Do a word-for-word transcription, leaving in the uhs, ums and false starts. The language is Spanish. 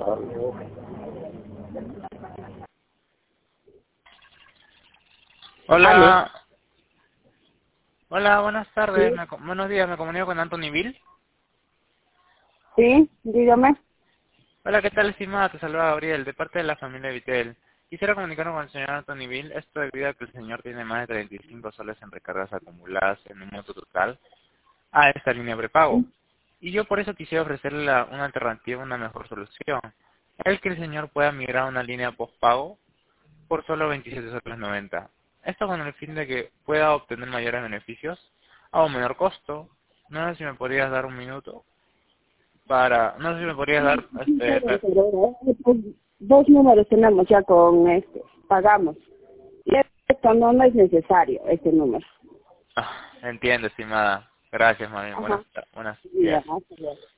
Hola. ¿Aló? Hola, buenas tardes. Sí, Me co- buenos días, me comunico con Anthony Bill. sí, dígame. Hola, ¿qué tal, estimada? Te saluda Gabriel, de parte de la familia Vitel. Quisiera comunicarme con el señor Anthony Bill, esto debido a que el señor tiene más de treinta y cinco soles en recargas acumuladas en un monto total a esta línea prepago. Y yo por eso quisiera ofrecerle la- una alternativa, una mejor solución. El que el señor pueda migrar a una línea postpago por solo veintisiete soles noventa. Esto con el fin de que pueda obtener mayores beneficios a un menor costo. No sé si me podrías dar un minuto para, no sé si me podrías dar, Sí, este, pero, re- pero, eh, pues, dos números tenemos ya con este, pagamos. Y esto no, no es necesario, este número. ah, entiendo, estimada. Gracias, mami. Buenas, Ajá. ta- buenos Ya, días. hasta luego.